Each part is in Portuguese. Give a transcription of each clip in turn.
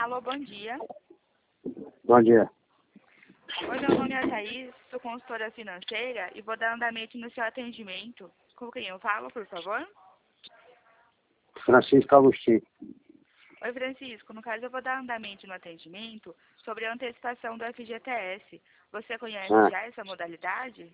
Alô, bom dia. Bom dia. Oi, meu nome é Thaís, sou consultora financeira e vou dar andamento no seu atendimento. Com quem eu falo, por favor? Francisco Agostinho. Oi, Francisco. No caso, eu vou dar andamento no atendimento sobre a antecipação do FGTS. Você conhece já essa modalidade?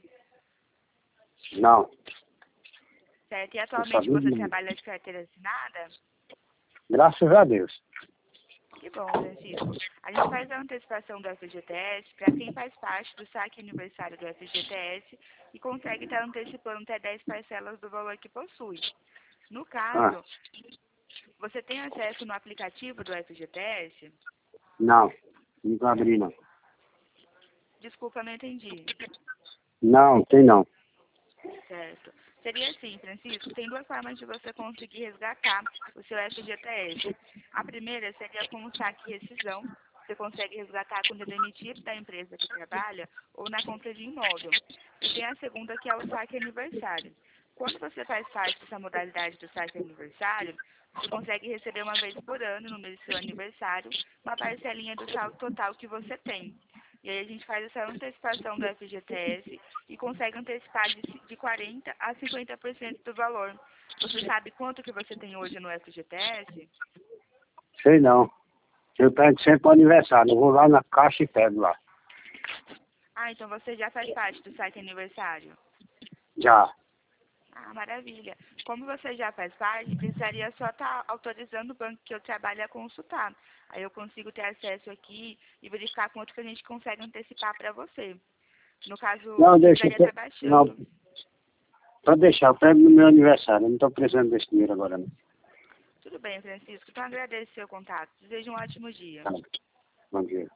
Não. Certo. E Não atualmente sabia você não. trabalha de carteira assinada? Graças a Deus. Que bom, Francisco. A gente faz a antecipação do FGTS para quem faz parte do saque aniversário do FGTS e consegue estar antecipando até 10 parcelas do valor que possui. No caso, você tem acesso no aplicativo do FGTS? Não. Não abri, não. Desculpa, não entendi. Não, tem não. Certo. Seria assim, Francisco, tem duas formas de você conseguir resgatar o seu FGTS. A primeira seria com o saque e rescisão. Você consegue resgatar quando é demitido da empresa que trabalha ou na compra de imóvel. E tem a segunda, que é o saque aniversário. Quando você faz parte dessa modalidade do saque aniversário, você consegue receber uma vez por ano, no mês do seu aniversário, uma parcelinha do saldo total que você tem. E aí a gente faz essa antecipação do FGTS e consegue antecipar de 40% a 50% do valor. Você sabe quanto que você tem hoje no FGTS? Sei não. Eu pego sempre o aniversário. Eu vou lá na caixa e pego lá. Ah, então você já faz parte do site aniversário? Já. Ah, maravilha. Como você já faz parte, precisaria só estar autorizando o banco que eu trabalho a consultar. Aí eu consigo ter acesso aqui e verificar quanto que a gente consegue antecipar para você. No caso, Não, você deixa. precisaria estar Não. baixando. Pode deixar. Eu pego no meu aniversário. Eu não estou precisando desse dinheiro agora, não. Tudo bem, Francisco. Então agradeço o seu contato. Desejo um ótimo dia. Tá. Bom dia.